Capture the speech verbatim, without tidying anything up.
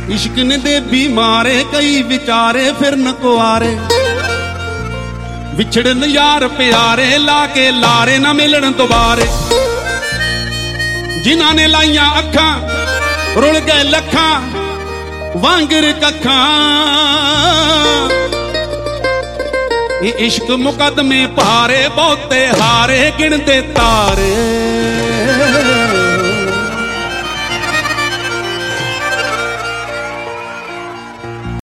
इश्क ने दे बीमारे कई विचारे फिरन कुआरे विछड़न यार प्यारे लाके लारे ना मिलन दोबारे जिन्हां ने लाइया अखां रुल गए लखां वांगर कखां ये इश्क मुकदमे पारे बहुते हारे गिनदे तारे।